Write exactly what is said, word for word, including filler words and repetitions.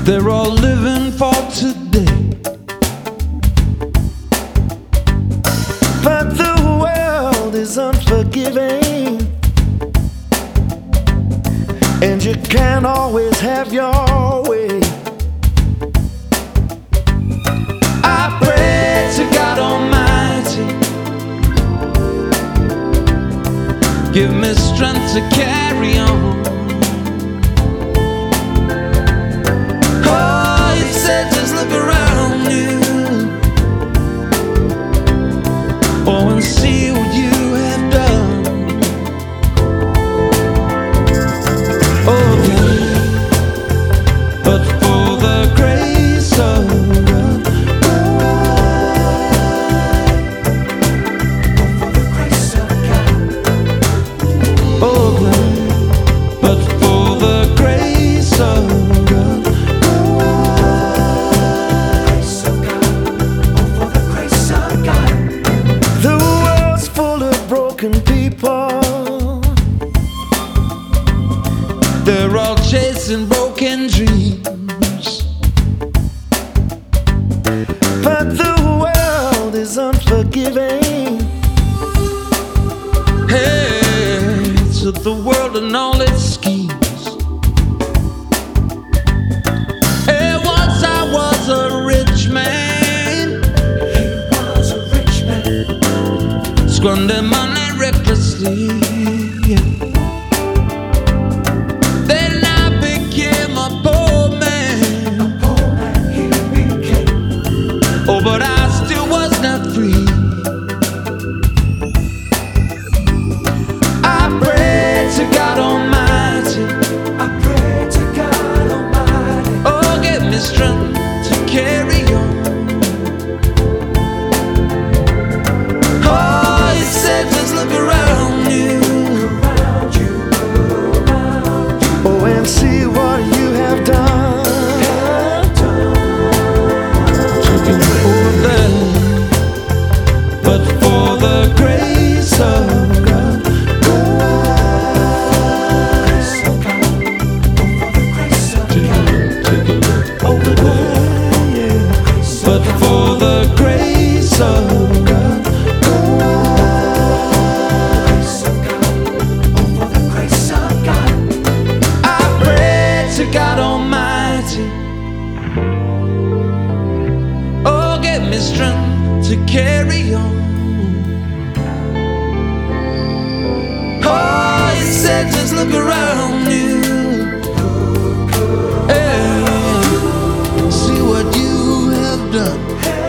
They're all living for today, but the world is unforgiving, and you can't always have your way. I pray to God Almighty, give me strength to carry on. Oh, he said just look around you, oh, and see what you have done. Oh, God, but for the grace of God, oh, God, but for the grace of God, the world's full of broken people. they're all chasing broken dreams, But the world is unforgiving, hey, to the world and all its schemes. Hey, once I was a rich man, was a rich man. squandering money recklessly. Then I became a poor man, A poor man he became. oh, but I still was not free. I pray to God Almighty, I pray to God Almighty, oh, give me strength to carry on. Oh, he said just look around you, around you, around you, oh, and see what you have done. oh, then, but for the grace of God, Grace of God, oh, for the grace of God, take a look. over there, yeah. Grace But of for the grace of God, grace of God, oh, for the grace of God, I pray to God Almighty, oh, give me strength to carry on. Oh, he said just look around you, yeah, see what you have done.